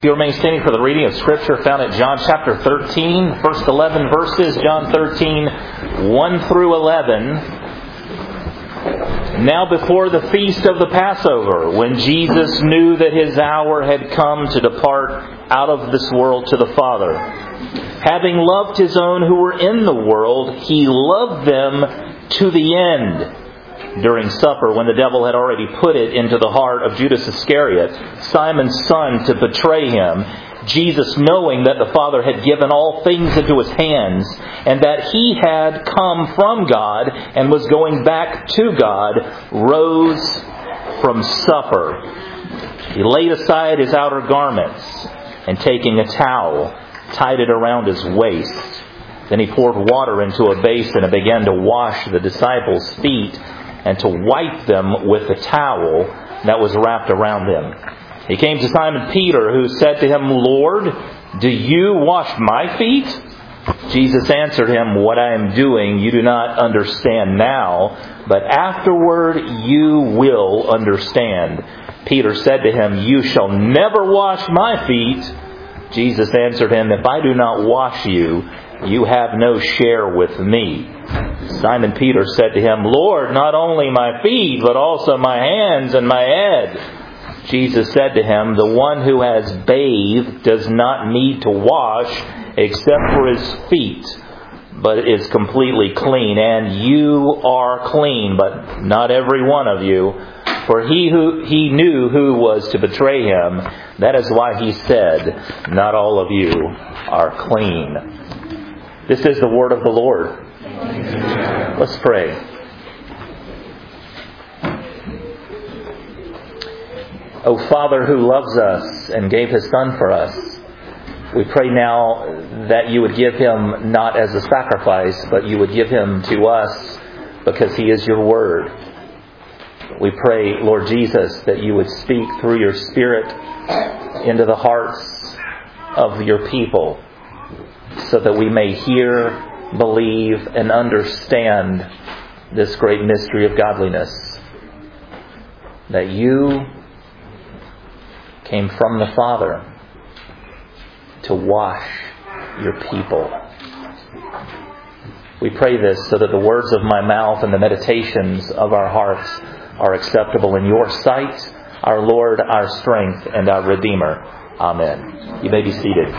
You remain standing for the reading of Scripture found at John chapter 13, first 11 verses, John 13, 1 through 11. Now before the feast of the Passover, when Jesus knew that His hour had come to depart out of this world to the Father, having loved His own who were in the world, He loved them to the end. During supper, when the devil had already put it into the heart of Judas Iscariot, Simon's son, to betray Him, Jesus, knowing that the Father had given all things into His hands, and that He had come from God and was going back to God, rose from supper. He laid aside His outer garments, and taking a towel, tied it around His waist. Then He poured water into a basin and began to wash the disciples' feet, and to wipe them with the towel that was wrapped around them. He came to Simon Peter, who said to Him, "Lord, do you wash my feet?" Jesus answered him, "What I am doing you do not understand now, but afterward you will understand." Peter said to Him, "You shall never wash my feet." Jesus answered him, "If I do not wash you, you have no share with me." Simon Peter said to Him, "Lord, not only my feet, but also my hands and my head." Jesus said to him, "The one who has bathed does not need to wash except for his feet, but is completely clean. And you are clean, but not every one of you. For he knew who was to betray Him. That is why He said, 'Not all of you are clean.'" This is the word of the Lord. Let's pray. O Father who loves us and gave His Son for us, we pray now that You would give Him not as a sacrifice, but You would give Him to us because He is Your Word. We pray, Lord Jesus, that You would speak through Your Spirit into the hearts of Your people, so that we may hear, believe, and understand this great mystery of godliness. That You came from the Father to wash Your people. We pray this so that the words of my mouth and the meditations of our hearts are acceptable in Your sight, our Lord, our strength, and our Redeemer. Amen. You may be seated.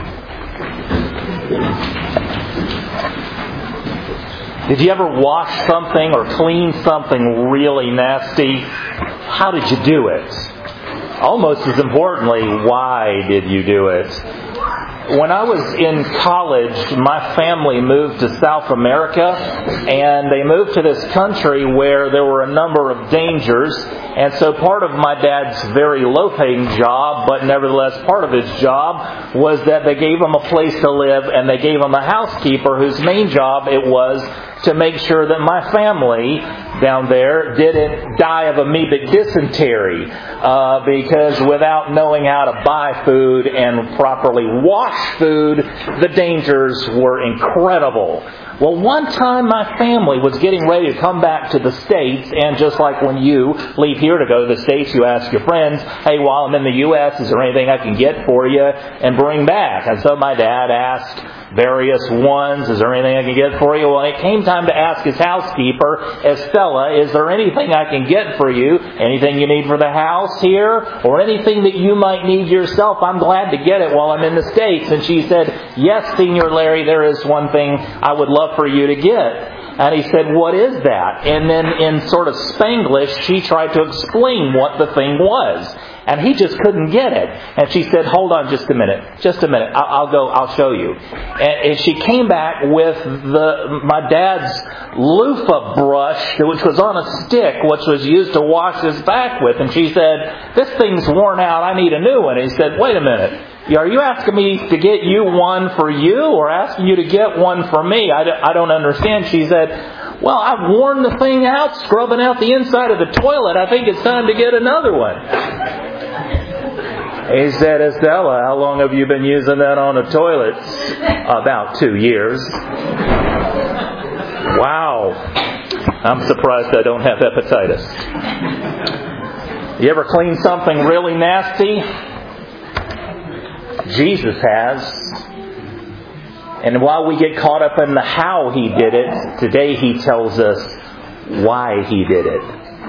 Did you ever wash something or clean something really nasty? How did you do it? Almost as importantly, why did you do it? When I was in college, my family moved to South America, and they moved to this country where there were a number of dangers. And so part of my dad's very low-paying job, but nevertheless part of his job, was that they gave him a place to live, and they gave him a housekeeper whose main job it was to make sure that my family down there didn't die of amoebic dysentery, because without knowing how to buy food and properly wash food, the dangers were incredible. Well, one time my family was getting ready to come back to the States, and just like when you leave here to go to the States, you ask your friends, "Hey, while I'm in the U.S., is there anything I can get for you and bring back?" And so my dad asked various ones, "Is there anything I can get for you?" Well, it came time to ask his housekeeper, Estella, "Is there anything I can get for you? Anything you need for the house here? Or anything that you might need yourself? I'm glad to get it while I'm in the States." And she said, "Yes, Senior Larry, there is one thing I would love for you to get." And he said, "What is that?" And then in sort of Spanglish, she tried to explain what the thing was. And he just couldn't get it. And she said, "Hold on just a minute. I'll show you." And she came back with my dad's loofah brush, which was on a stick, which was used to wash his back with. And she said, "This thing's worn out. I need a new one." And he said, "Wait a minute. Are you asking me to get you one for you, or asking you to get one for me? I don't understand." She said, "Well, I've worn the thing out, scrubbing out the inside of the toilet. I think it's time to get another one." He said, "Estella, how long have you been using that on the toilets?" "About 2 years." Wow. I'm surprised I don't have hepatitis. You ever clean something really nasty? Jesus has. And while we get caught up in the how He did it, today He tells us why He did it.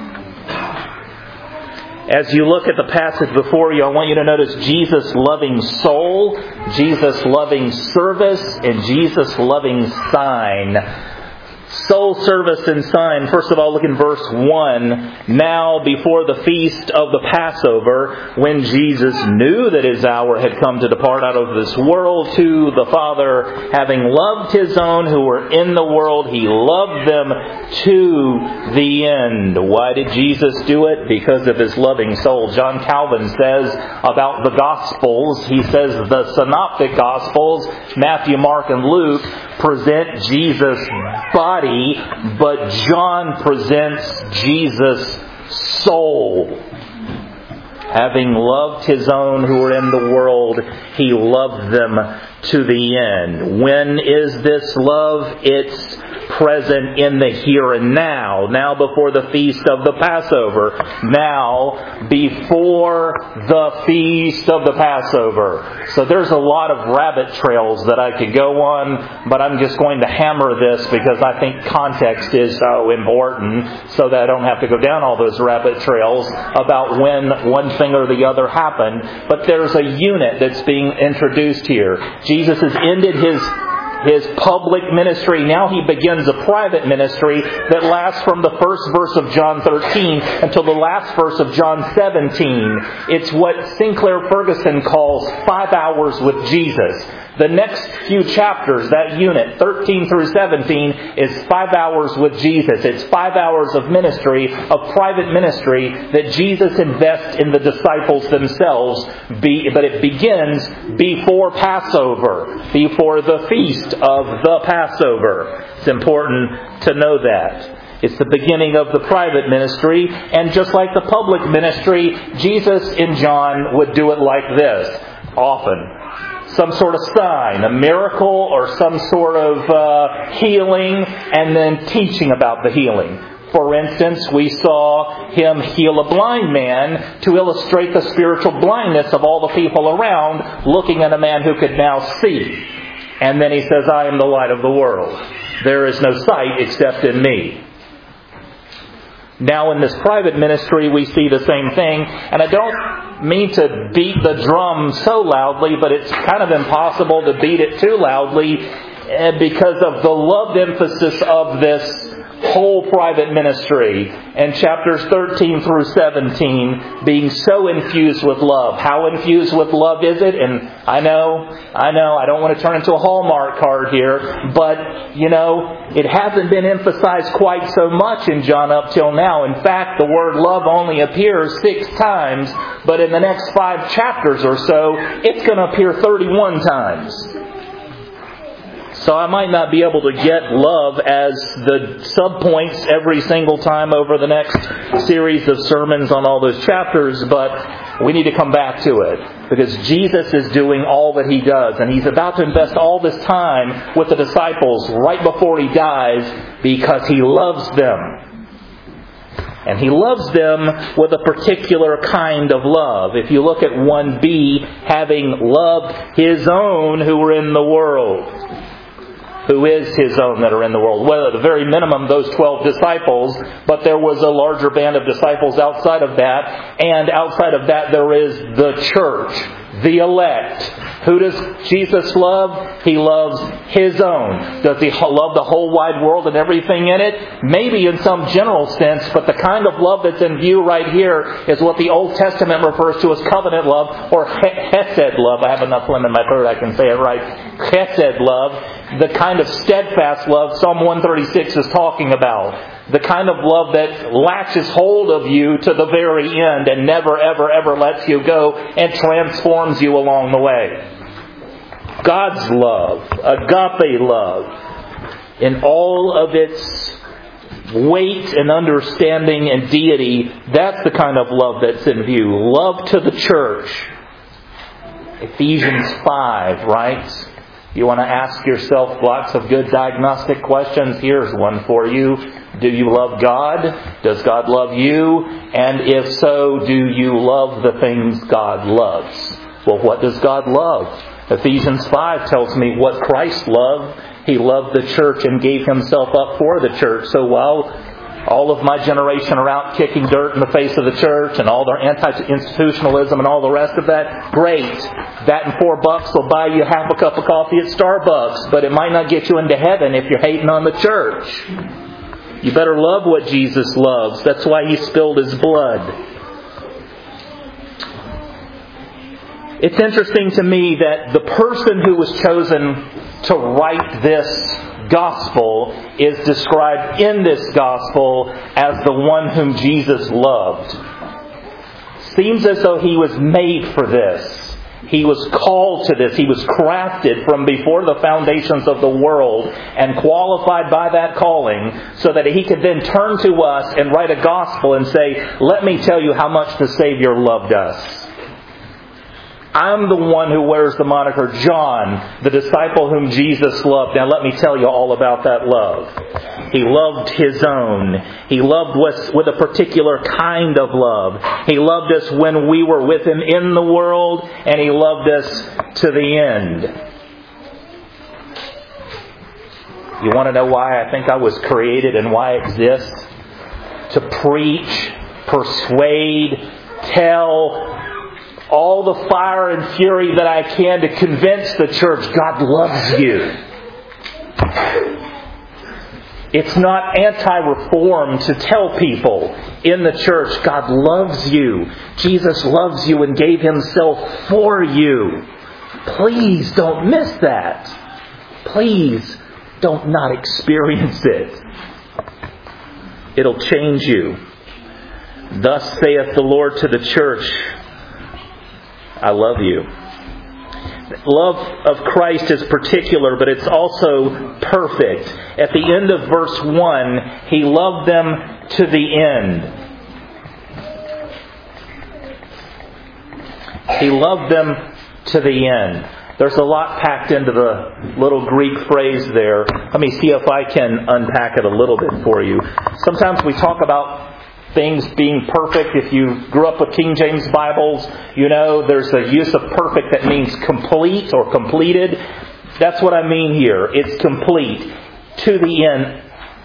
As you look at the passage before you, I want you to notice Jesus' loving soul, Jesus' loving service, and Jesus' loving sign. Soul, service, and sign. First of all, look in verse 1. Now, before the feast of the Passover, when Jesus knew that His hour had come to depart out of this world to the Father, having loved His own who were in the world, He loved them to the end. Why did Jesus do it? Because of His loving soul. John Calvin says about the Gospels, he says the Synoptic Gospels, Matthew, Mark, and Luke, present Jesus' body, but John presents Jesus' soul. Having loved His own who were in the world, He loved them to the end. When is this love? It's present in the here and now. Now before the feast of the Passover. Now before the feast of the Passover. So there's a lot of rabbit trails that I could go on, but I'm just going to hammer this because I think context is so important, so that I don't have to go down all those rabbit trails about when one thing or the other happened. But there's a unit that's being introduced here. Jesus has ended His public ministry. Now He begins a private ministry that lasts from the first verse of John 13 until the last verse of John 17. It's what Sinclair Ferguson calls 5 hours with Jesus. The next few chapters, that unit, 13 through 17, is 5 hours with Jesus. It's 5 hours of ministry, of private ministry, that Jesus invests in the disciples themselves. But it begins before Passover, before the feast of the Passover. It's important to know that. It's the beginning of the private ministry, and just like the public ministry, Jesus in John would do it like this, often. Some sort of sign, a miracle or some sort of healing, and then teaching about the healing. For instance, we saw Him heal a blind man to illustrate the spiritual blindness of all the people around, looking at a man who could now see. And then He says, I am the light of the world. There is no sight except in me. Now in this private ministry we see the same thing, and I don't mean to beat the drum so loudly, but it's kind of impossible to beat it too loudly because of the loved emphasis of this whole private ministry, and chapters 13 through 17 being so infused with love. How infused with love is it? And I know, I don't want to turn into a Hallmark card here, but, it hasn't been emphasized quite so much in John up till now. In fact, the word love only appears 6 times, but in the next 5 chapters or so, it's going to appear 31 times. So I might not be able to get love as the subpoints every single time over the next series of sermons on all those chapters, but we need to come back to it. Because Jesus is doing all that He does, and He's about to invest all this time with the disciples right before He dies because He loves them. And He loves them with a particular kind of love. If you look at 1b, having loved His own who were in the world. Who is His own that are in the world? Well, at the very minimum, those 12 disciples, but there was a larger band of disciples outside of that, and outside of that there is the church, the elect. Who does Jesus love? He loves His own. Does He love the whole wide world and everything in it? Maybe in some general sense, but the kind of love that's in view right here is what the Old Testament refers to as covenant love, or chesed love. I have enough phlegm in my throat I can say it right. Chesed love. The kind of steadfast love Psalm 136 is talking about. The kind of love that latches hold of you to the very end and never, ever, ever lets you go and transforms you along the way. God's love, agape love, in all of its weight and understanding and deity, that's the kind of love that's in view. Love to the church. Ephesians 5, right? You want to ask yourself lots of good diagnostic questions? Here's one for you. Do you love God? Does God love you? And if so, do you love the things God loves? Well, what does God love? Ephesians 5 tells me what Christ loved. He loved the church and gave Himself up for the church. So while all of my generation are out kicking dirt in the face of the church and all their anti-institutionalism and all the rest of that, great. That and $4 will buy you half a cup of coffee at Starbucks, but it might not get you into heaven if you're hating on the church. You better love what Jesus loves. That's why He spilled His blood. It's interesting to me that the person who was chosen to write this gospel is described in this gospel as the one whom Jesus loved. Seems as though He was made for this. He was called to this. He was crafted from before the foundations of the world and qualified by that calling so that He could then turn to us and write a gospel and say, let me tell you how much the Savior loved us. I'm the one who wears the moniker John, the disciple whom Jesus loved. Now let me tell you all about that love. He loved His own. He loved us with a particular kind of love. He loved us when we were with Him in the world, and He loved us to the end. You want to know why I think I was created and why I exist? To preach, persuade, tell all the fire and fury that I can to convince the church God loves you. It's not anti-reform to tell people in the church God loves you. Jesus loves you and gave Himself for you. Please don't miss that. Please don't not experience it. It'll change you. Thus saith the Lord to the church, I love you. Love of Christ is particular, but it's also perfect. At the end of verse 1, He loved them to the end. He loved them to the end. There's a lot packed into the little Greek phrase there. Let me see if I can unpack it a little bit for you. Sometimes we talk about things being perfect. If you grew up with King James Bibles, you know there's a use of perfect that means complete or completed. That's what I mean here. It's complete. To the end.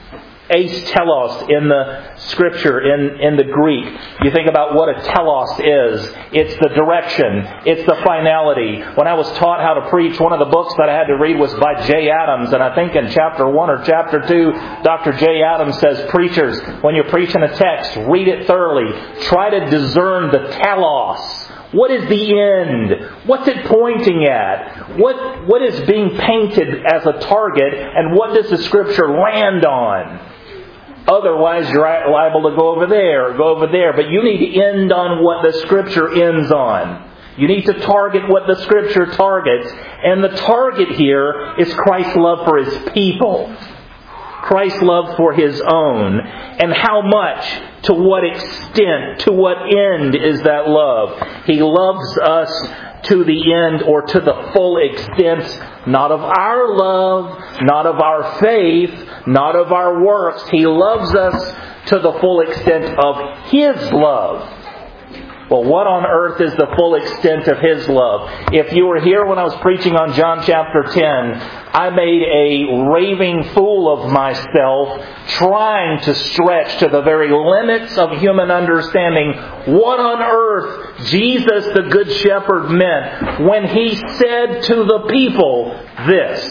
Eis telos in the Scripture, in the Greek. You think about what a telos is. It's the direction. It's the finality. When I was taught how to preach, one of the books that I had to read was by Jay Adams. And I think in chapter 1 or chapter 2, Dr. Jay Adams says, preachers, when you're preaching a text, read it thoroughly. Try to discern the telos. What is the end? What's it pointing at? What is being painted as a target? And what does the Scripture land on? Otherwise, you're liable to go over there or go over there. But you need to end on what the Scripture ends on. You need to target what the Scripture targets. And the target here is Christ's love for His people. Christ's love for His own. And how much, to what extent, to what end is that love? He loves us to the end or to the full extent, not of our love, not of our faith, not of our works. He loves us to the full extent of His love. Well, what on earth is the full extent of His love? If you were here when I was preaching on John chapter 10, I made a raving fool of myself trying to stretch to the very limits of human understanding what on earth Jesus the Good Shepherd meant when He said to the people this,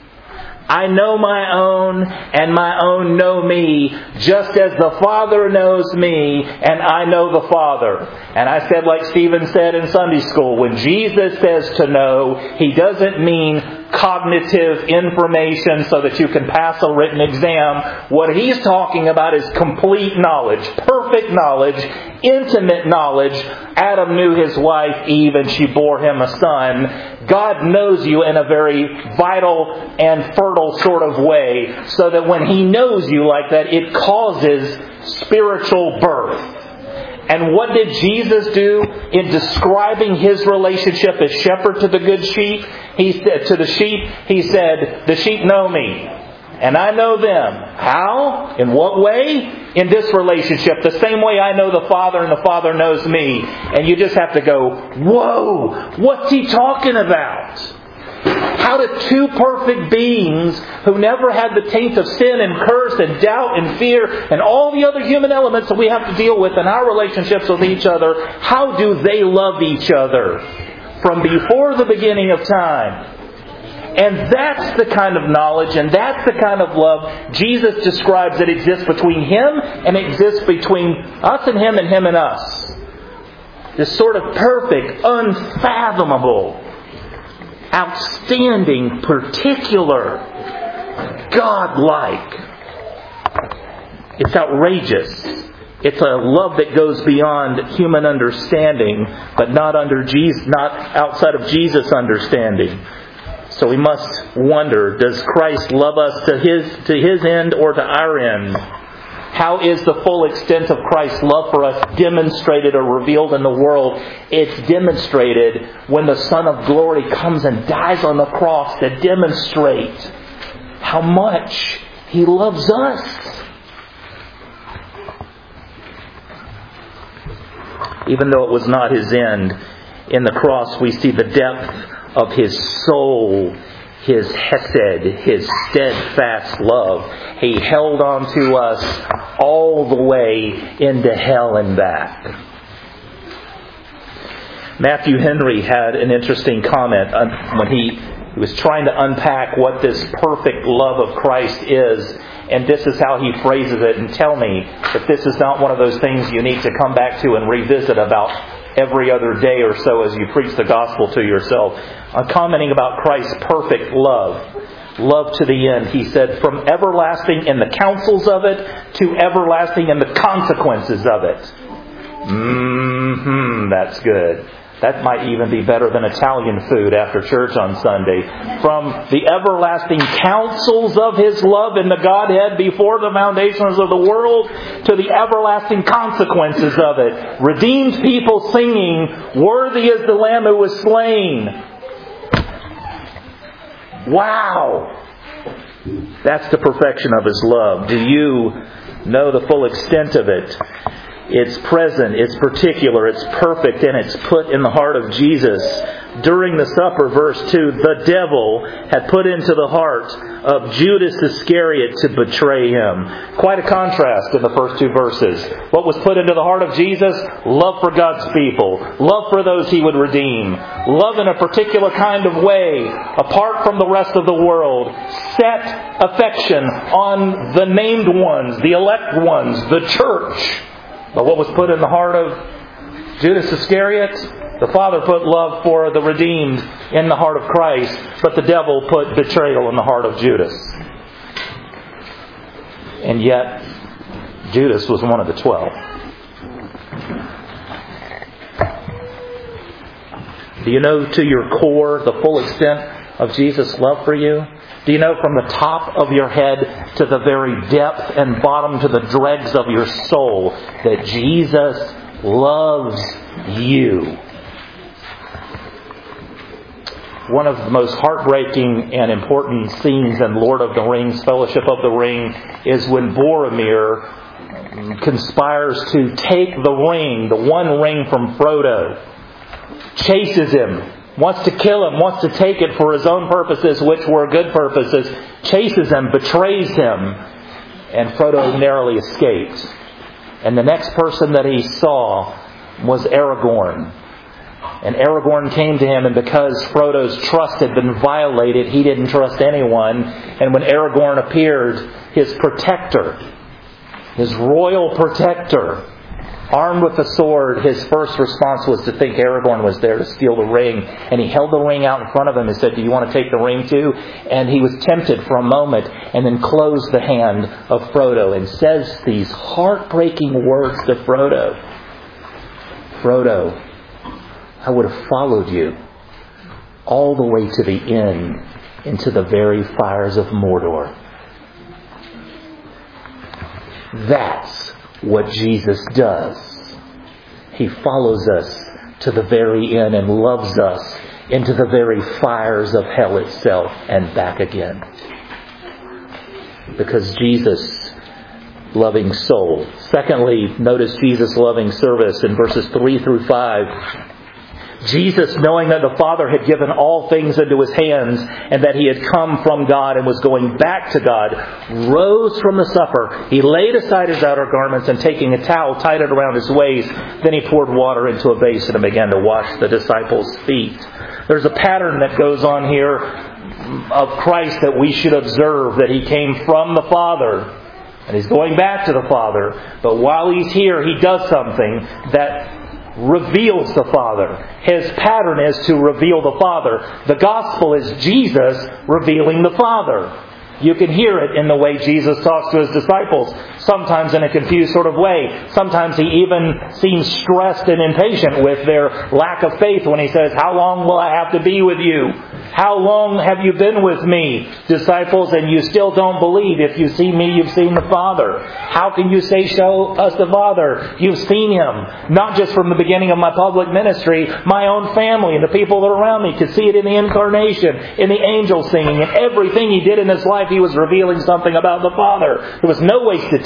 I know my own, and my own know me, just as the Father knows me, and I know the Father. And I said, like Stephen said in Sunday school, when Jesus says to know, He doesn't mean cognitive information so that you can pass a written exam. What He's talking about is complete knowledge, perfect knowledge, intimate knowledge. Adam knew his wife Eve, and she bore him a son. God knows you in a very vital and fertile sort of way, so that when He knows you like that, it causes spiritual birth. And what did Jesus do in describing His relationship as shepherd to the good sheep? He said to the sheep, He said, the sheep know me. And I know them. How? In what way? In this relationship. The same way I know the Father and the Father knows me. And you just have to go, whoa, what's he talking about? How did two perfect beings who never had the taint of sin and curse and doubt and fear and all the other human elements that we have to deal with in our relationships with each other, how do they love each other from before the beginning of time? And that's the kind of knowledge and that's the kind of love Jesus describes that exists between Him and exists between us and Him and us. This sort of perfect, unfathomable, outstanding, particular, God-like. It's outrageous. It's a love that goes beyond human understanding, but not outside of Jesus' understanding. So we must wonder, does Christ love us to His end or to our end? How is the full extent of Christ's love for us demonstrated or revealed in the world? It's demonstrated when the Son of Glory comes and dies on the cross to demonstrate how much He loves us. Even though it was not His end, in the cross we see the depth of His soul, His hesed, His steadfast love. He held on to us all the way into hell and back. Matthew Henry had an interesting comment when he was trying to unpack what this perfect love of Christ is. And this is how he phrases it. And tell me if this is not one of those things you need to come back to and revisit about every other day or so as you preach the gospel to yourself. Commenting about Christ's perfect love to the end, he said, from everlasting in the counsels of it to everlasting in the consequences of it. That's good. That might even be better than Italian food after church on Sunday. From the everlasting counsels of His love in the Godhead before the foundations of the world to the everlasting consequences of it. Redeemed people singing, worthy is the Lamb who was slain. Wow! That's the perfection of His love. Do you know the full extent of it? It's present, it's particular, it's perfect, and it's put in the heart of Jesus. During the supper, verse 2, the devil had put into the heart of Judas Iscariot to betray Him. Quite a contrast in the first two verses. What was put into the heart of Jesus? Love for God's people. Love for those He would redeem. Love in a particular kind of way, apart from the rest of the world. Set affection on the named ones, the elect ones, the church. But what was put in the heart of Judas Iscariot? The Father put love for the redeemed in the heart of Christ, but the devil put betrayal in the heart of Judas. And yet, Judas was one of the 12. Do you know to your core the full extent of Jesus' love for you? Do you know from the top of your head to the very depth and bottom to the dregs of your soul that Jesus loves you? One of the most heartbreaking and important scenes in Lord of the Rings, Fellowship of the Ring, is when Boromir conspires to take the ring, the one ring from Frodo, chases him, wants to kill him, wants to take it for his own purposes, which were good purposes, chases him, betrays him, and Frodo narrowly escaped. And the next person that he saw was Aragorn. And Aragorn came to him, and because Frodo's trust had been violated, he didn't trust anyone. And when Aragorn appeared, his protector, his royal protector, armed with a sword, his first response was to think Aragorn was there to steal the ring. And he held the ring out in front of him and said, "Do you want to take the ring too?" And he was tempted for a moment and then closed the hand of Frodo and says these heartbreaking words to Frodo. "Frodo, I would have followed you all the way to the end, into the very fires of Mordor." That's what Jesus does. He follows us to the very end and loves us into the very fires of hell itself and back again. Because Jesus' loving soul. Secondly, notice Jesus' loving service in verses 3 through 5. Jesus, knowing that the Father had given all things into His hands and that He had come from God and was going back to God, rose from the supper. He laid aside His outer garments and taking a towel tied it around His waist, then He poured water into a basin and began to wash the disciples' feet. There's a pattern that goes on here of Christ that we should observe, that He came from the Father and He's going back to the Father. But while He's here, He does something that reveals the Father. His pattern is to reveal the Father. The Gospel is Jesus revealing the Father. You can hear it in the way Jesus talks to His disciples, sometimes in a confused sort of way. Sometimes He even seems stressed and impatient with their lack of faith when He says, "How long will I have to be with you? How long have you been with me, disciples, and you still don't believe? If you see me, you've seen the Father. How can you say, show us the Father? You've seen Him." Not just from the beginning of my public ministry, my own family and the people that are around me could see it in the incarnation, in the angels singing, in everything He did in His life. He was revealing something about the Father. There was no wasted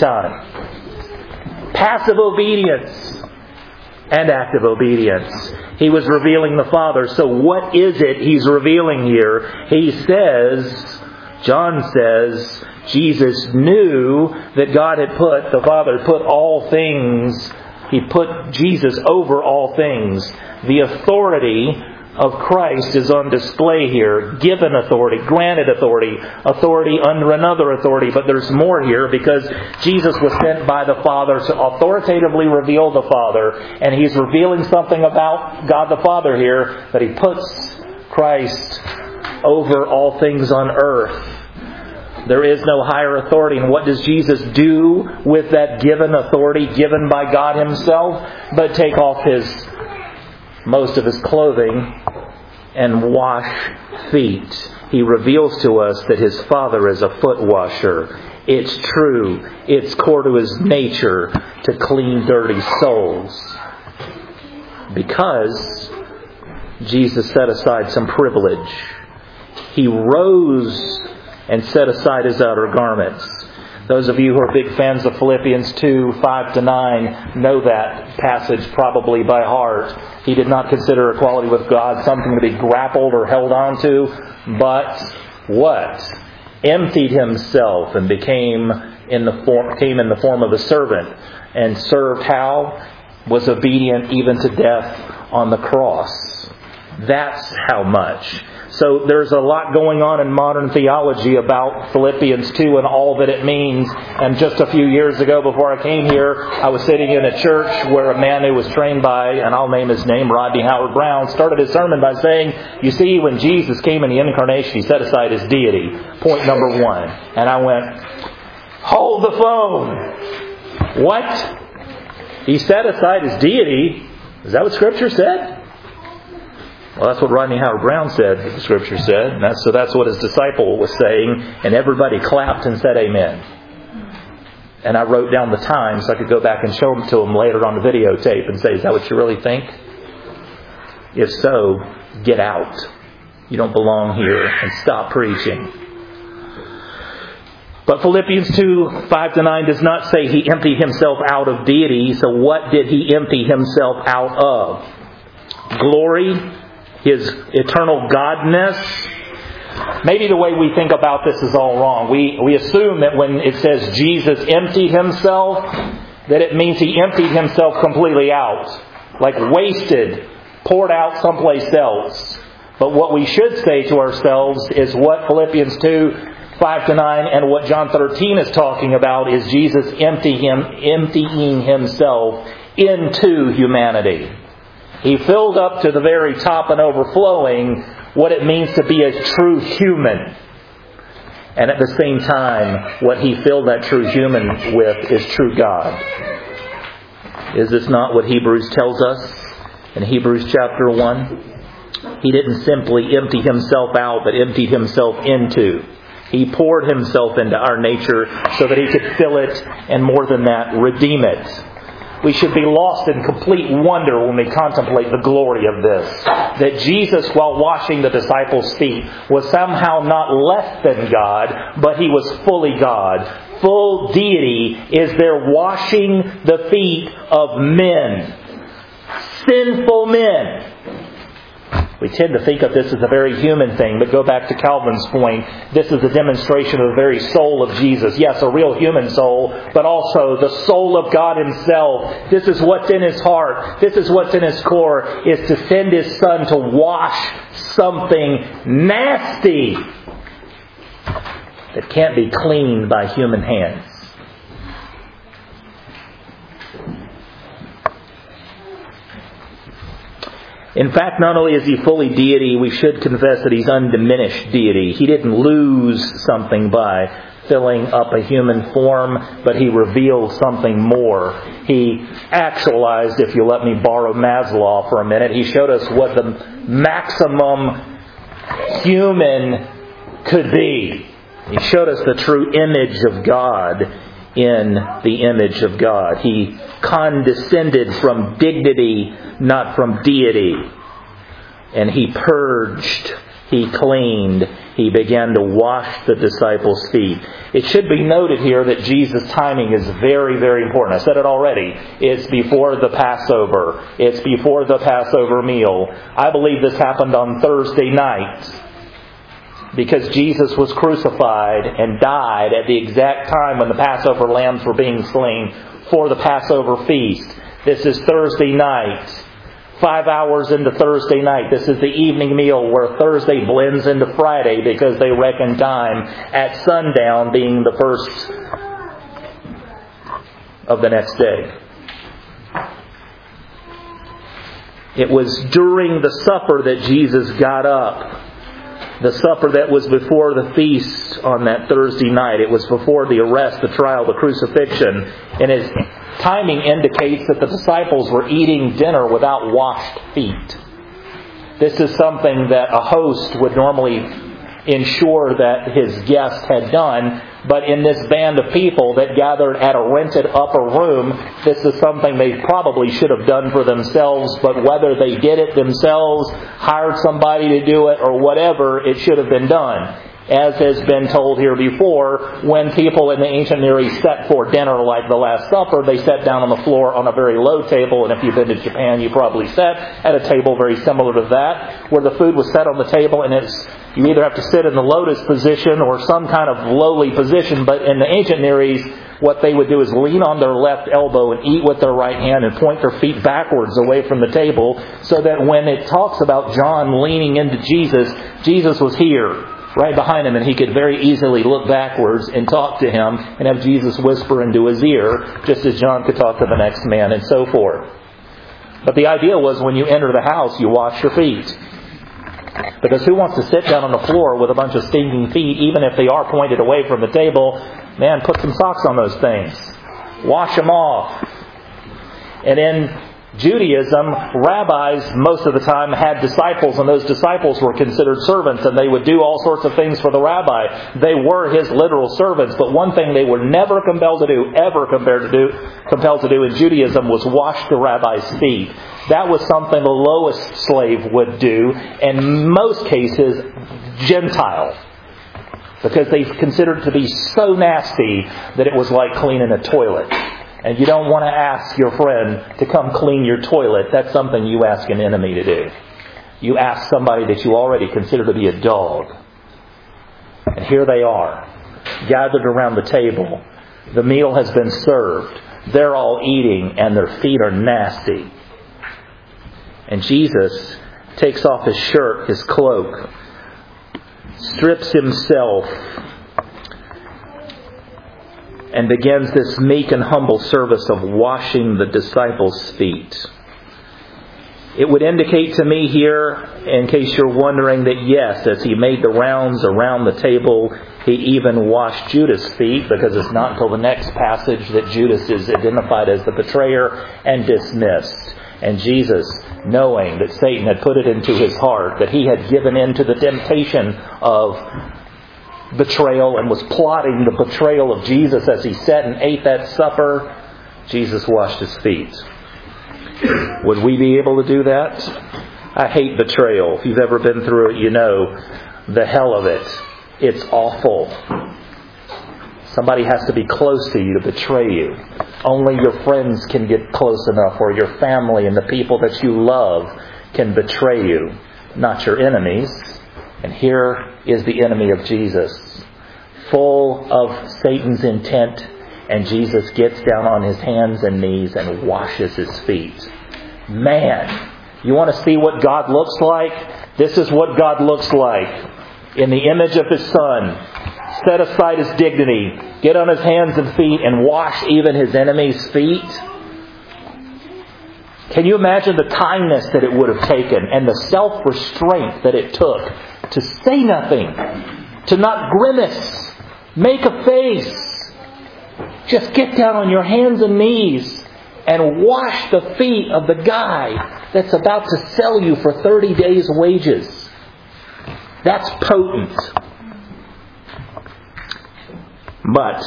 time. Passive obedience and active obedience. He was revealing the Father. So what is it He's revealing here? He says, John says, Jesus knew that God had put, the Father put all things, He put Jesus over all things. The authority of Christ is on display here. Given authority, granted authority, authority under another authority. But there's more here because Jesus was sent by the Father to authoritatively reveal the Father. And He's revealing something about God the Father here, that He puts Christ over all things on earth. There is no higher authority. And what does Jesus do with that given authority given by God Himself? But take off most of His clothing and wash feet. He reveals to us that His Father is a foot washer. It's true. It's core to His nature to clean dirty souls. Because Jesus set aside some privilege. He rose and set aside His outer garments. Those of you who are big fans of Philippians 2, 5-9 know that passage probably by heart. He did not consider equality with God something to be grappled or held on to, but what? Emptied Himself and came in the form of a servant, and served how? Was obedient even to death on the cross. That's how much. So there's a lot going on in modern theology about Philippians 2 and all that it means. And just a few years ago, before I came here, I was sitting in a church where a man who was trained by, and I'll name his name, Rodney Howard Brown, started his sermon by saying, you see, when Jesus came in the incarnation, He set aside His deity. Point number one. And I went, hold the phone. What? He set aside His deity? Is that what Scripture said? Well, that's what Rodney Howard Brown said, that the Scripture said. And that's what his disciple was saying. And everybody clapped and said amen. And I wrote down the time so I could go back and show them to him later on the videotape and say, is that what you really think? If so, get out. You don't belong here, and stop preaching. But Philippians 2, 5-9 does not say He emptied Himself out of deity. So what did He empty Himself out of? Glory, His eternal godness. Maybe the way we think about this is all wrong. We assume that when it says Jesus emptied Himself, that it means He emptied Himself completely out. Like wasted, poured out someplace else. But what we should say to ourselves is what Philippians 2, 5-9 and what John 13 is talking about is Jesus emptying Himself into humanity. He filled up to the very top and overflowing what it means to be a true human. And at the same time, what He filled that true human with is true God. Is this not what Hebrews tells us in Hebrews chapter 1? He didn't simply empty Himself out, but emptied Himself into. He poured Himself into our nature so that He could fill it, and more than that, redeem it. We should be lost in complete wonder when we contemplate the glory of this. That Jesus, while washing the disciples' feet, was somehow not less than God, but He was fully God. Full deity is there washing the feet of men. Sinful men. We tend to think of this as a very human thing, but go back to Calvin's point. This is a demonstration of the very soul of Jesus. Yes, a real human soul, but also the soul of God Himself. This is what's in His heart. This is what's in His core, is to send His Son to wash something nasty that can't be cleaned by human hands. In fact, not only is He fully deity, we should confess that He's undiminished deity. He didn't lose something by filling up a human form, but He revealed something more. He actualized, if you let me borrow Maslow for a minute, He showed us what the maximum human could be. He showed us the true image of God in the image of God. He condescended from dignity, not from deity. And He purged, He cleaned, He began to wash the disciples' feet. It should be noted here that Jesus' timing is very, very important. I said it already. It's before the Passover. It's before the Passover meal. I believe this happened on Thursday night, because Jesus was crucified and died at the exact time when the Passover lambs were being slain for the Passover feast. This is Thursday night. 5 hours into Thursday night. This is the evening meal where Thursday blends into Friday because they reckon time at sundown being the first of the next day. It was during the supper that Jesus got up. The supper that was before the feast on that Thursday night. It was before the arrest, the trial, the crucifixion. And His timing indicates that the disciples were eating dinner without washed feet. This is something that a host would normally ensure that his guest had done. But in this band of people that gathered at a rented upper room, this is something they probably should have done for themselves. But whether they did it themselves, hired somebody to do it, or whatever, it should have been done. As has been told here before, when people in the ancient Near East sat for dinner like the Last Supper, they sat down on the floor on a very low table. And if you've been to Japan, you probably sat at a table very similar to that, where the food was set on the table, and you either have to sit in the lotus position or some kind of lowly position. But in the ancient Near East, what they would do is lean on their left elbow and eat with their right hand and point their feet backwards away from the table, so that when it talks about John leaning into Jesus, Jesus was here, right behind him, and he could very easily look backwards and talk to him and have Jesus whisper into his ear, just as John could talk to the next man, and so forth. But the idea was when you enter the house, you wash your feet. Because who wants to sit down on the floor with a bunch of stinking feet, even if they are pointed away from the table? Man, put some socks on those things. Wash them off. And in Judaism, rabbis most of the time had disciples, and those disciples were considered servants, and they would do all sorts of things for the rabbi. They were his literal servants, but one thing they were never compelled to do in Judaism was wash the rabbi's feet. That was something the lowest slave would do, in most cases Gentile, because they considered it to be so nasty that it was like cleaning a toilet. And you don't want to ask your friend to come clean your toilet. That's something you ask an enemy to do. You ask somebody that you already consider to be a dog. And here they are, gathered around the table. The meal has been served. They're all eating, and their feet are nasty. And Jesus takes off his shirt, his cloak, strips himself, and begins this meek and humble service of washing the disciples' feet. It would indicate to me here, in case you're wondering, that yes, as he made the rounds around the table, he even washed Judas' feet, because it's not until the next passage that Judas is identified as the betrayer and dismissed. And Jesus, knowing that Satan had put it into his heart, that he had given in to the temptation of betrayal and was plotting the betrayal of Jesus as he sat and ate that supper, Jesus washed his feet. Would we be able to do that? I hate betrayal. If you've ever been through it, you know the hell of it. It's awful. Somebody has to be close to you to betray you. Only your friends can get close enough, or your family and the people that you love can betray you, not your enemies. And here is the enemy of Jesus, full of Satan's intent, and Jesus gets down on his hands and knees and washes his feet. Man, you want to see what God looks like? This is what God looks like. In the image of his Son, set aside his dignity, get on his hands and feet and wash even his enemies' feet. Can you imagine the kindness that it would have taken and the self-restraint that it took to say nothing, to not grimace, make a face, just get down on your hands and knees and wash the feet of the guy that's about to sell you for 30 days' wages. That's potent. But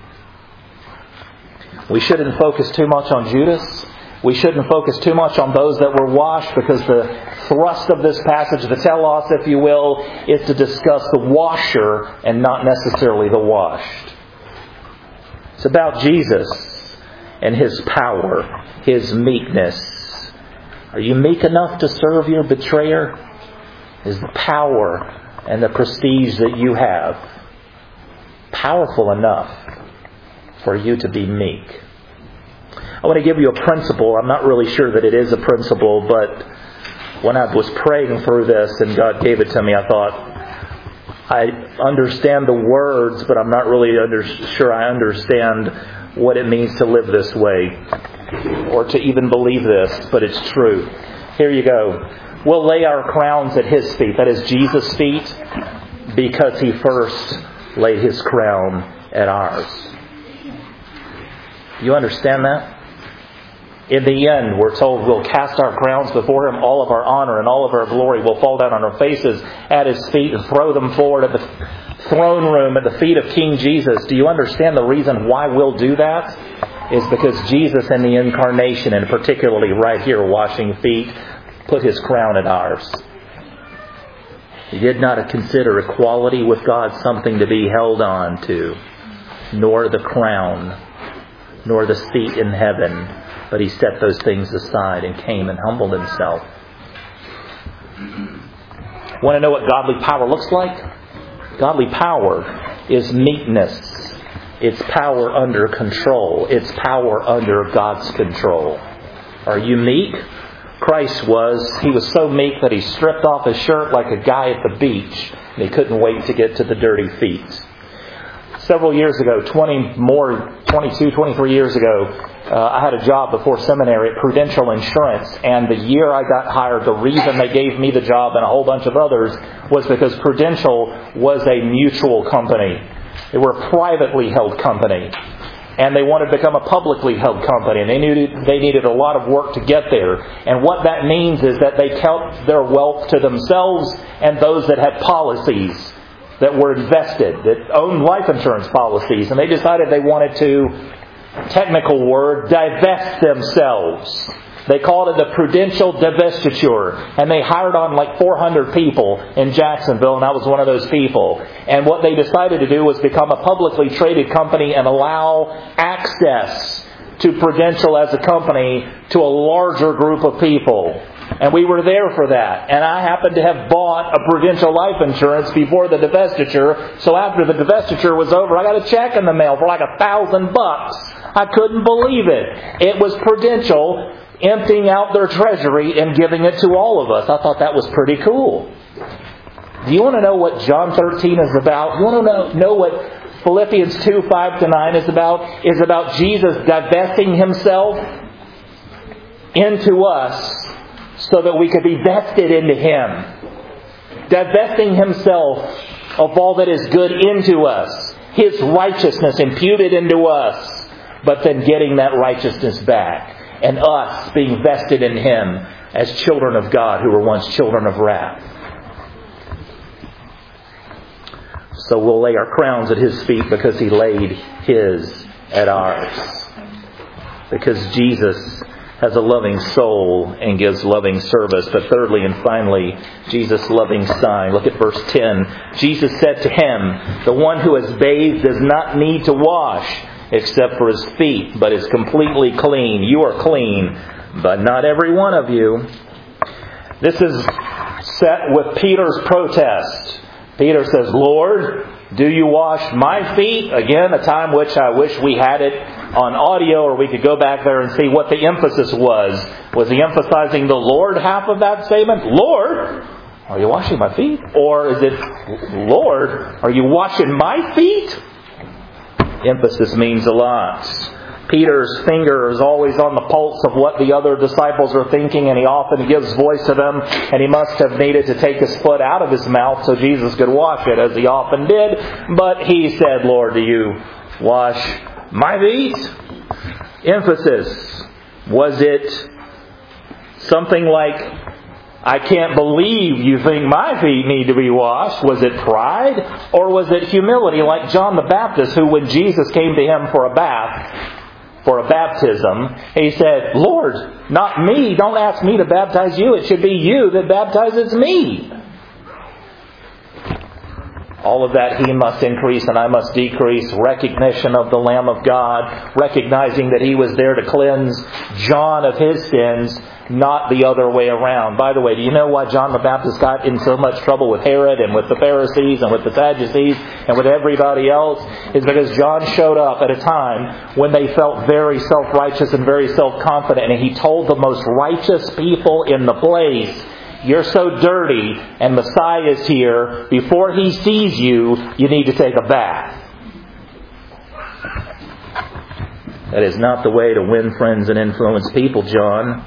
we shouldn't focus too much on Judas. We shouldn't focus too much on those that were washed, because the thrust of this passage, the telos, if you will, is to discuss the washer and not necessarily the washed. It's about Jesus and his power, his meekness. Are you meek enough to serve your betrayer? Is the power and the prestige that you have powerful enough for you to be meek? I want to give you a principle. I'm not really sure that it is a principle, but when I was praying through this and God gave it to me, I thought, I understand the words, but I'm not really sure I understand what it means to live this way or to even believe this, but it's true. Here you go. We'll lay our crowns at his feet, that is Jesus' feet, because he first laid his crown at ours. You understand that? In the end, we're told we'll cast our crowns before him. All of our honor and all of our glory will fall down on our faces at his feet and throw them forward at the throne room at the feet of King Jesus. Do you understand the reason why we'll do that? Is because Jesus in the incarnation, and particularly right here washing feet, put his crown at ours. He did not consider equality with God something to be held on to, nor the crown, nor the seat in heaven, but he set those things aside and came and humbled himself. Want to know what godly power looks like? Godly power is meekness. It's power under control. It's power under God's control. Are you meek? Christ was. He was so meek that he stripped off his shirt like a guy at the beach, and he couldn't wait to get to the dirty feet. Several years ago, 23 years ago, I had a job before seminary at Prudential Insurance, and the year I got hired, the reason they gave me the job and a whole bunch of others was because Prudential was a mutual company. They were a privately held company. And they wanted to become a publicly held company. And they needed a lot of work to get there. And what that means is that they kept their wealth to themselves and those that had policies that were invested, that owned life insurance policies. And they decided they wanted to, technical word, divest themselves. They called it the Prudential Divestiture. And they hired on like 400 people in Jacksonville, and I was one of those people. And what they decided to do was become a publicly traded company and allow access to Prudential as a company to a larger group of people. And we were there for that. And I happened to have bought a Prudential life insurance before the divestiture. So after the divestiture was over, I got a check in the mail for like $1,000. I couldn't believe it. It was Prudential emptying out their treasury and giving it to all of us. I thought that was pretty cool. Do you want to know what John 13 is about? You want to know what Philippians 2:5-9 is about? It's about Jesus divesting himself into us so that we could be vested into him. Divesting himself of all that is good into us. His righteousness imputed into us. But then getting that righteousness back. And us being vested in him as children of God who were once children of wrath. So we'll lay our crowns at his feet because he laid his at ours. Because Jesus has a loving soul and gives loving service. But thirdly and finally, Jesus' loving sign. Look at verse 10. Jesus said to him, "The one who is bathed does not need to wash except for his feet, but is completely clean. You are clean, but not every one of you." This is set with Peter's protest. Peter says, "Lord, do you wash my feet?" Again, a time which I wish we had it on audio, or we could go back there and see what the emphasis was. Was he emphasizing the Lord half of that statement? Lord, are you washing my feet? Or is it, Lord, are you washing my feet? Emphasis means a lot. Peter's finger is always on the pulse of what the other disciples are thinking, and he often gives voice to them, and he must have needed to take his foot out of his mouth so Jesus could wash it, as he often did. But he said, "Lord, do you wash my feet?" Emphasis. Was it something like, "I can't believe you think my feet need to be washed"? Was it pride? Or was it humility, like John the Baptist, who when Jesus came to him for a baptism, he said, "Lord, not me. Don't ask me to baptize you. It should be you that baptizes me." All of that, he must increase and I must decrease. Recognition of the Lamb of God. Recognizing that he was there to cleanse John of his sins, not the other way around. By the way, do you know why John the Baptist got in so much trouble with Herod and with the Pharisees and with the Sadducees and with everybody else? It's because John showed up at a time when they felt very self-righteous and very self-confident, and he told the most righteous people in the place, "You're so dirty, and Messiah is here. Before he sees you, you need to take a bath." That is not the way to win friends and influence people, John.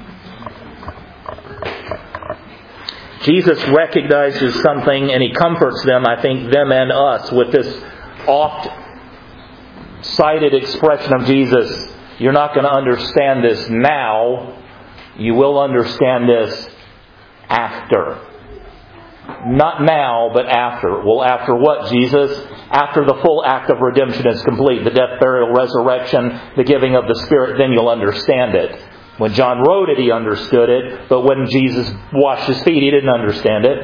Jesus recognizes something, and he comforts them, I think, them and us, with this oft-cited expression of Jesus. You're not going to understand this now. You will understand this after. Not now, but after. Well, after what, Jesus? After the full act of redemption is complete, the death, burial, resurrection, the giving of the Spirit, then you'll understand it. When John wrote it, he understood it, but when Jesus washed his feet, he didn't understand it.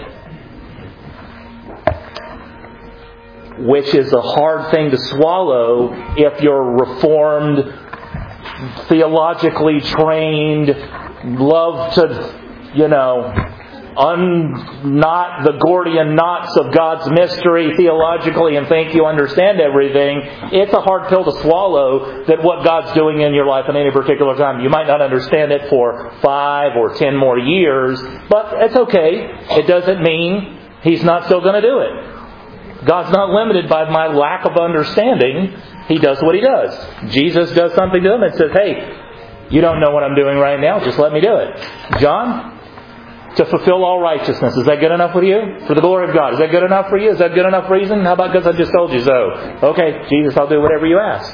Which is a hard thing to swallow if you're reformed, theologically trained, love to, unknot the Gordian knots of God's mystery theologically and think you understand everything. It's a hard pill to swallow that what God's doing in your life at any particular time, you might not understand it for 5 or 10 more years, but it's okay. It doesn't mean He's not still going to do it. God's not limited by my lack of understanding. He does what He does. Jesus does something to him and says, "Hey, you don't know what I'm doing right now. Just let me do it." John, to fulfill all righteousness. Is that good enough with you? For the glory of God. Is that good enough for you? Is that good enough reason? How about because I just told you so? Okay, Jesus, I'll do whatever you ask.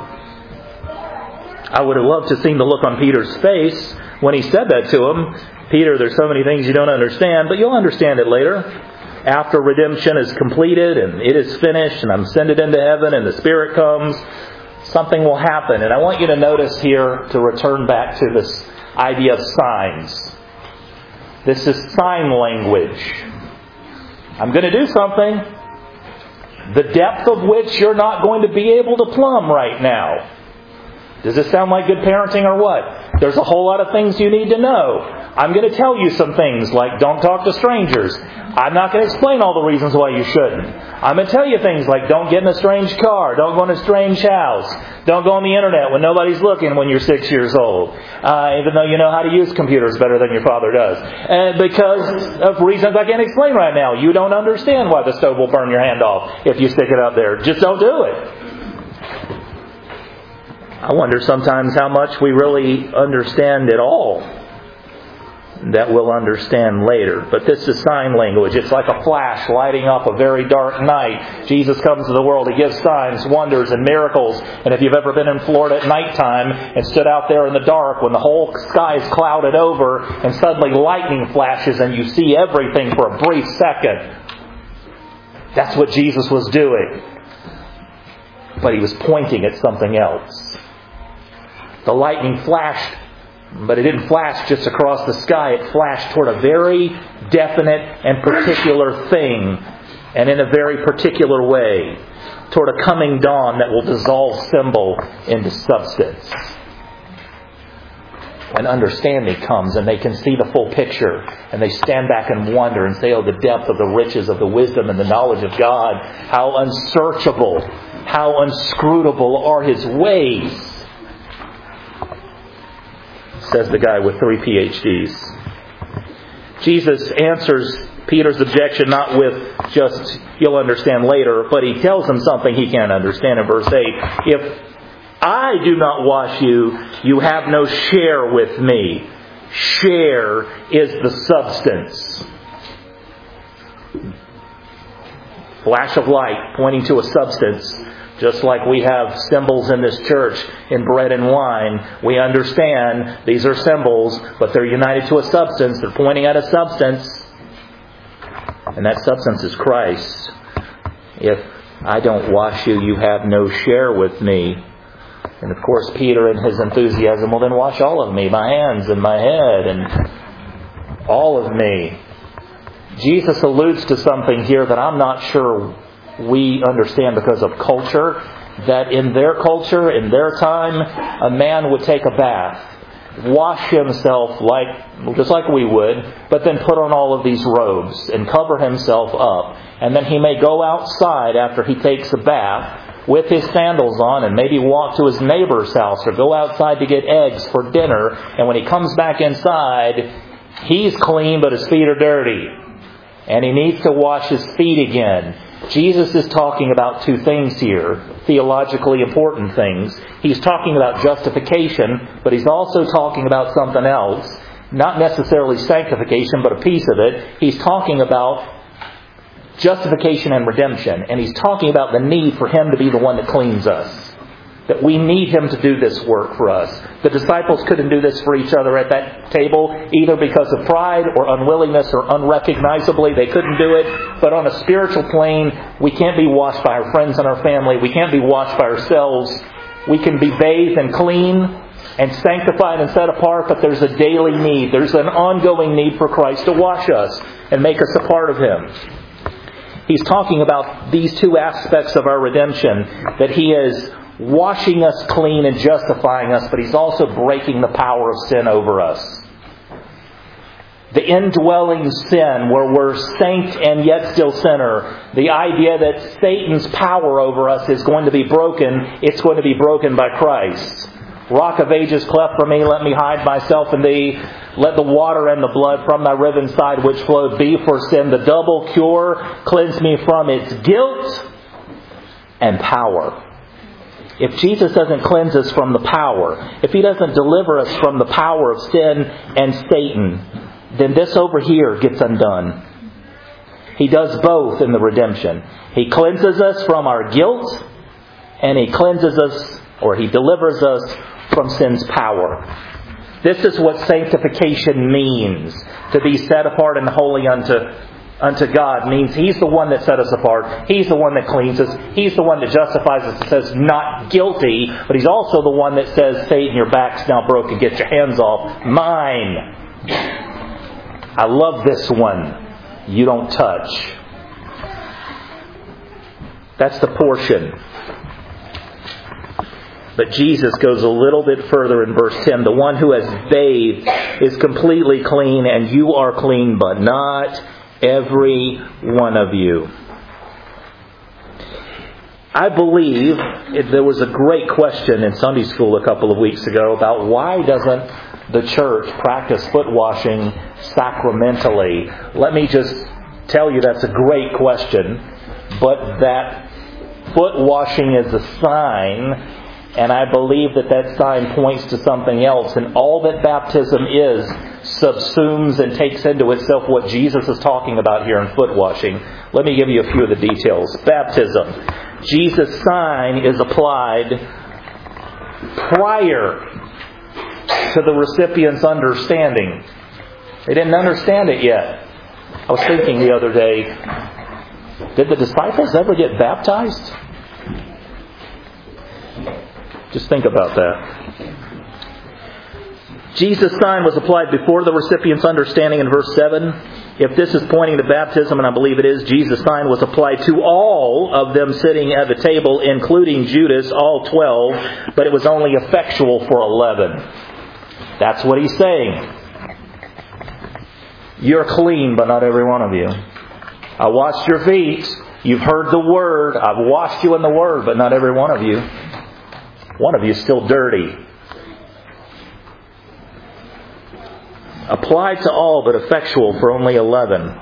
I would have loved to see the look on Peter's face when he said that to him. "Peter, there's so many things you don't understand, but you'll understand it later. After redemption is completed and it is finished and I'm ascended into heaven and the Spirit comes, something will happen." And I want you to notice here, to return back to this idea of signs. This is sign language. I'm going to do something, the depth of which you're not going to be able to plumb right now. Does this sound like good parenting or what? There's a whole lot of things you need to know. I'm going to tell you some things like don't talk to strangers. I'm not going to explain all the reasons why you shouldn't. I'm going to tell you things like don't get in a strange car, don't go in a strange house, don't go on the internet when nobody's looking when you're 6 years old, even though you know how to use computers better than your father does. And because of reasons I can't explain right now. You don't understand why the stove will burn your hand off if you stick it up there. Just don't do it. I wonder sometimes how much we really understand at all that we'll understand later. But this is sign language. It's like a flash lighting up a very dark night. Jesus comes to the world. He gives signs, wonders, and miracles. And if you've ever been in Florida at nighttime and stood out there in the dark when the whole sky is clouded over and suddenly lightning flashes and you see everything for a brief second, that's what Jesus was doing. But He was pointing at something else. The lightning flashed, but it didn't flash just across the sky. It flashed toward a very definite and particular thing, and in a very particular way, toward a coming dawn that will dissolve symbol into substance. When understanding comes and they can see the full picture, and they stand back and wonder and say, oh, the depth of the riches of the wisdom and the knowledge of God, how unsearchable, how inscrutable are His ways. Says the guy with 3 PhDs. Jesus answers Peter's objection not with just, you'll understand later, but He tells him something he can't understand in verse 8. If I do not wash you, you have no share with me. Share is the substance. Flash of light pointing to a substance. Just like we have symbols in this church in bread and wine, we understand these are symbols, but they're united to a substance. They're pointing at a substance. And that substance is Christ. If I don't wash you, you have no share with me. And of course, Peter in his enthusiasm, well then wash all of me, my hands and my head and all of me. Jesus alludes to something here that I'm not sure we understand because of culture, that in their culture, in their time, a man would take a bath, wash himself just like we would, but then put on all of these robes and cover himself up. And then he may go outside after he takes a bath with his sandals on and maybe walk to his neighbor's house or go outside to get eggs for dinner. And when he comes back inside, he's clean but his feet are dirty. And he needs to wash his feet again. Jesus is talking about two things here, theologically important things. He's talking about justification, but He's also talking about something else. Not necessarily sanctification, but a piece of it. He's talking about justification and redemption. And He's talking about the need for Him to be the one that cleans us. That we need Him to do this work for us. The disciples couldn't do this for each other at that table, either because of pride or unwillingness or unrecognizably. They couldn't do it. But on a spiritual plane, we can't be washed by our friends and our family. We can't be washed by ourselves. We can be bathed and clean and sanctified and set apart, but there's a daily need. There's an ongoing need for Christ to wash us and make us a part of Him. He's talking about these two aspects of our redemption, that He is washing us clean and justifying us, but He's also breaking the power of sin over us. The indwelling sin, where we're saint and yet still sinner. The idea that Satan's power over us is going to be broken. It's going to be broken by Christ. Rock of ages, cleft for me, let me hide myself in Thee. Let the water and the blood from Thy riven side which flowed be for sin. The double cure, cleanse me from its guilt and power. If Jesus doesn't cleanse us from the power, if He doesn't deliver us from the power of sin and Satan, then this over here gets undone. He does both in the redemption. He cleanses us from our guilt, and He cleanses us, or He delivers us from sin's power. This is what sanctification means. To be set apart and holy unto God means He's the one that set us apart. He's the one that cleans us. He's the one that justifies us and says not guilty. But He's also the one that says, Satan, your back's now broken. Get your hands off. Mine. I love this one. You don't touch. That's the portion. But Jesus goes a little bit further in verse 10. The one who has bathed is completely clean, and you are clean, but not every one of you. I believe there was a great question in Sunday school a couple of weeks ago about why doesn't the church practice foot washing sacramentally. Let me just tell you that's a great question, but that foot washing is a sign, and I believe that sign points to something else. And all that baptism is subsumes and takes into itself what Jesus is talking about here in foot washing. Let me give you a few of the details. Baptism. Jesus' sign is applied prior to the recipient's understanding. They didn't understand it yet. I was thinking the other day, did the disciples ever get baptized? Just think about that. Jesus' sign was applied before the recipient's understanding in verse 7. If this is pointing to baptism, and I believe it is, Jesus' sign was applied to all of them sitting at the table, including Judas, all 12, but it was only effectual for 11. That's what he's saying. You're clean, but not every one of you. I washed your feet. You've heard the Word. I've washed you in the Word, but not every one of you. One of you is still dirty. Applied to all, but effectual for only 11.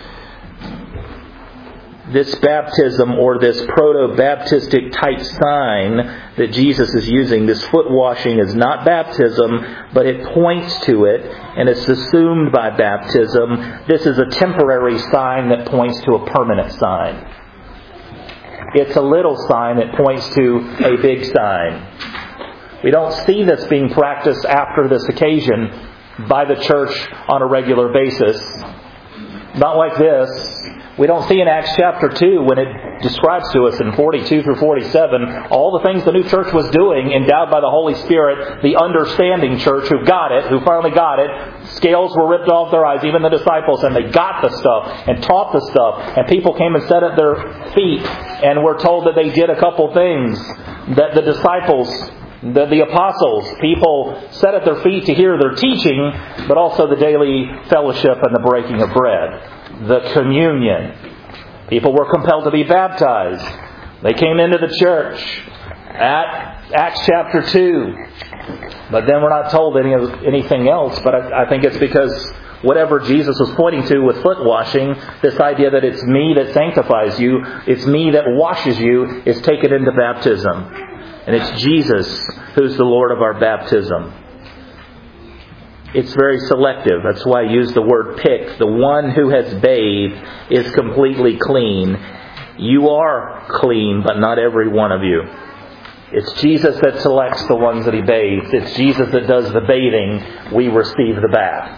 This baptism, or this proto-baptistic type sign that Jesus is using, this foot washing, is not baptism, but it points to it, and it's assumed by baptism. This is a temporary sign that points to a permanent sign. It's a little sign that points to a big sign. We don't see this being practiced after this occasion by the church on a regular basis. Not like this. We don't see in Acts chapter 2, when it describes to us in 42 through 47, all the things the new church was doing, endowed by the Holy Spirit, the understanding church who got it, who finally got it. Scales were ripped off their eyes, even the disciples, and they got the stuff and taught the stuff. And people came and sat at their feet, and were told that they did a couple things. That the disciples, the apostles, people sat at their feet to hear their teaching, but also the daily fellowship and the breaking of bread. The communion. People were compelled to be baptized. They came into the church at Acts chapter 2. But then we're not told anything else. But I think it's because whatever Jesus was pointing to with foot washing, this idea that it's me that sanctifies you, it's me that washes you, is taken into baptism. And it's Jesus who's the Lord of our baptism. It's very selective. That's why I use the word pick. The one who has bathed is completely clean. You are clean, but not every one of you. It's Jesus that selects the ones that He bathes. It's Jesus that does the bathing. We receive the bath.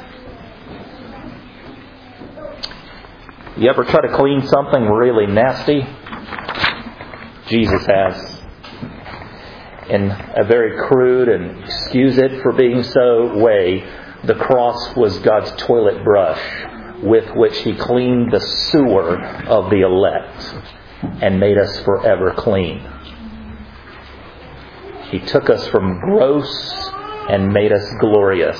You ever try to clean something really nasty? Jesus has. In a very crude, and excuse it for being so, way, the cross was God's toilet brush with which He cleaned the sewer of the elect and made us forever clean. He took us from gross and made us glorious.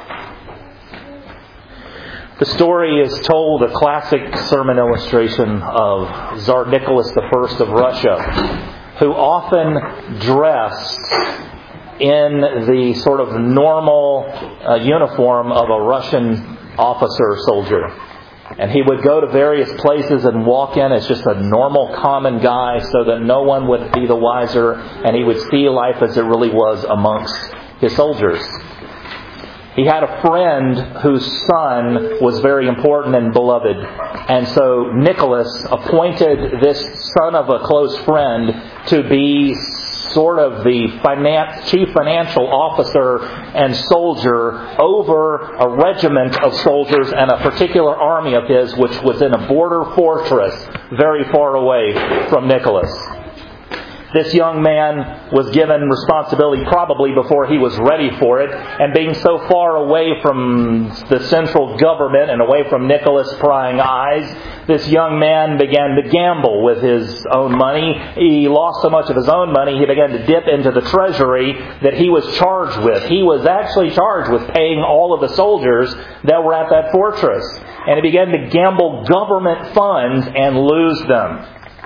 The story is told, a classic sermon illustration of Tsar Nicholas I of Russia, who often dressed in the sort of normal uniform of a Russian officer or soldier. And he would go to various places and walk in as just a normal, common guy, so that no one would be the wiser, and he would see life as it really was amongst his soldiers. He had a friend whose son was very important and beloved. And so Nicholas appointed this son of a close friend to be sort of the chief financial officer and soldier over a regiment of soldiers and a particular army of his, which was in a border fortress very far away from Nicholas. This young man was given responsibility probably before he was ready for it, and being so far away from the central government and away from Nicholas' prying eyes, this young man began to gamble with his own money. He lost so much of his own money, he began to dip into the treasury that he was charged with. He was actually charged with paying all of the soldiers that were at that fortress. And he began to gamble government funds and lose them.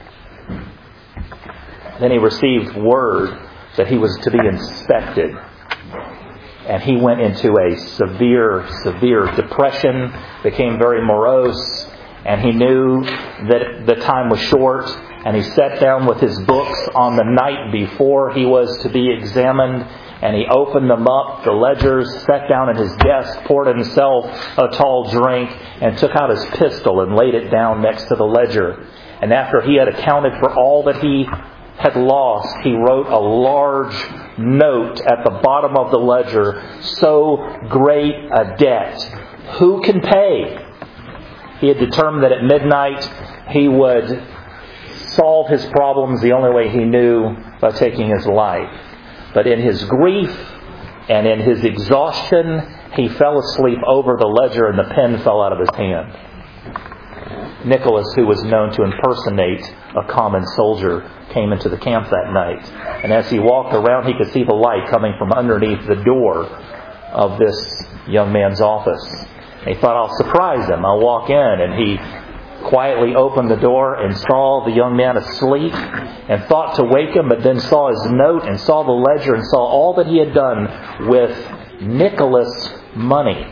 Then he received word that he was to be inspected. And he went into a severe depression, became very morose, and he knew that the time was short, and he sat down with his books on the night before he was to be examined, and he opened them up, the ledgers, sat down at his desk, poured himself a tall drink, and took out his pistol and laid it down next to the ledger. And after he had accounted for all that he had lost, he wrote a large note at the bottom of the ledger, "So great a debt, who can pay?" He had determined that at midnight he would solve his problems the only way he knew, by taking his life. But in his grief And in his exhaustion, he fell asleep over the ledger and the pen fell out of his hand. Nicholas, who was known to impersonate a common soldier, came into the camp that night. And as he walked around, he could see the light coming from underneath the door of this young man's office. And he thought, I'll surprise him. I'll walk in. And he quietly opened the door and saw the young man asleep and thought to wake him, but then saw his note and saw the ledger and saw all that he had done with Nicholas' money.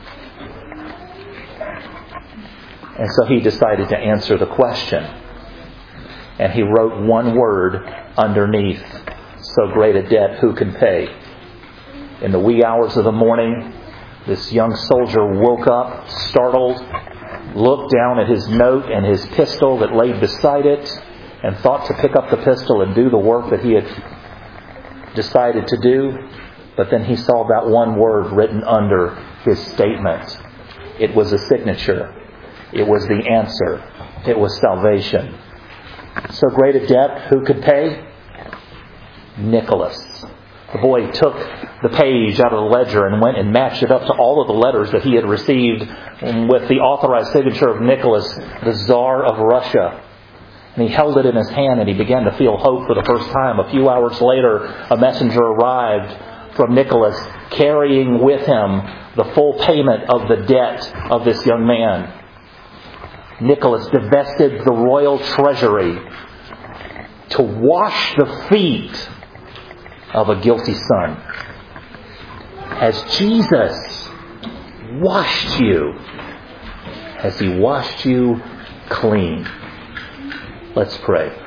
And so he decided to answer the question. And he wrote one word underneath, so great a debt, who can pay? In the wee hours of the morning, this young soldier woke up, startled, looked down at his note and his pistol that lay beside it, and thought to pick up the pistol and do the work that he had decided to do. But then he saw that one word written under his statement. It was a signature. It was the answer. It was salvation. So great a debt, who could pay? Nicholas. The boy took the page out of the ledger and went and matched it up to all of the letters that he had received with the authorized signature of Nicholas, the Tsar of Russia. And he held it in his hand and he began to feel hope for the first time. A few hours later, a messenger arrived from Nicholas, carrying with him the full payment of the debt of this young man. Nicholas divested the royal treasury to wash the feet of a guilty son. Has Jesus washed you? Has He washed you clean? Let's pray.